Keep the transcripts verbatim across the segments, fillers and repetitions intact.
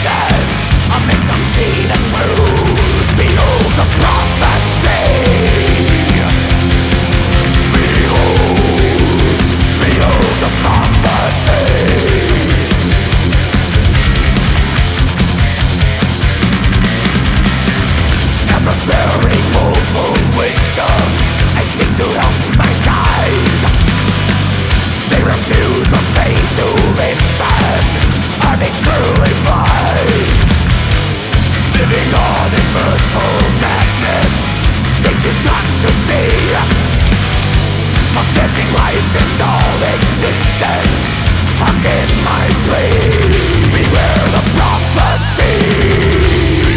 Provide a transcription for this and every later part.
resistance. I make them see the truth. Behold the prophecy. Behold, behold the prophecy. Ever-bearing woeful wisdom, I seek to help mankind. They refuse or fail to listen. Are they truly blind? Living on in mirthful madness, they choose not to see. Forgetting life and all existence, hearken my plea. Beware the prophecy.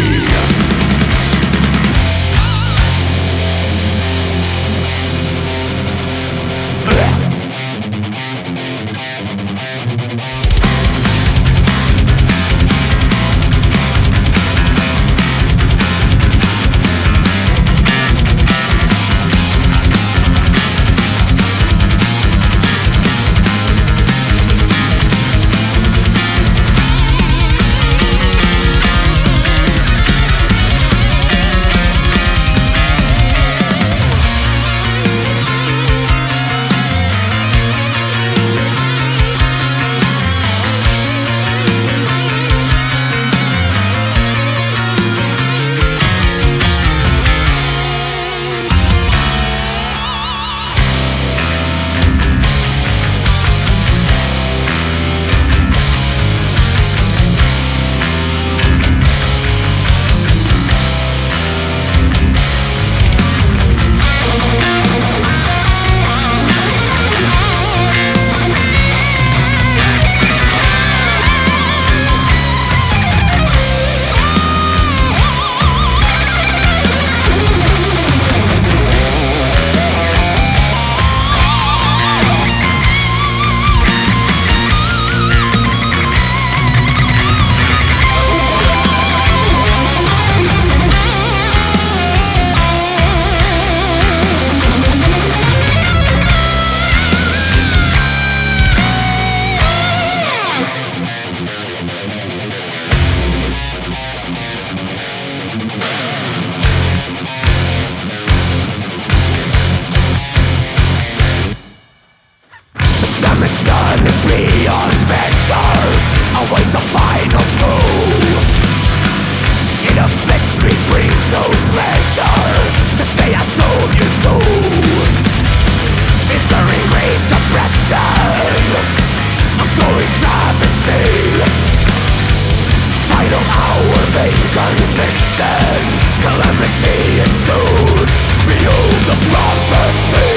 Damage done is beyond measure. Await the final blow. It afflicts me, brings no pleasure to say I told you so. Enduring great oppression, I'm going travesty. Final hour, vain condition, calamity ensues. Behold the prophecy.